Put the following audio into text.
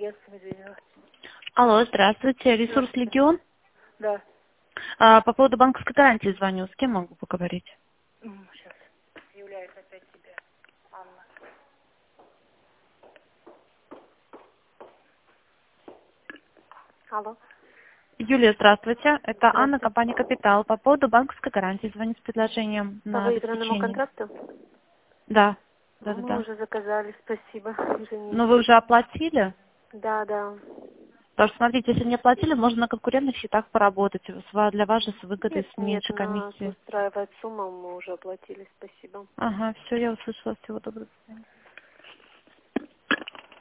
агентством извинилась. Алло, здравствуйте. Ресурс Легион. Да. По поводу банковской гарантии звоню. С кем могу поговорить? Сейчас. Является опять тебе, Анна. Алло. Юлия, здравствуйте. Это Анна, Здравствуйте. компания «Капитал». По поводу банковской гарантии звоню с предложением По на выигранному обеспечение. контракту? Да. Мы Да. уже заказали, спасибо. Но вы Извините. уже оплатили? Да. Потому что, смотрите, если не оплатили, можно на конкурентных счетах поработать. Для вас же с выгодой, с Нет, меньшей нас комиссией. устраивает сумма, мы уже оплатили, спасибо. Ага, все, я услышала. Всего доброго.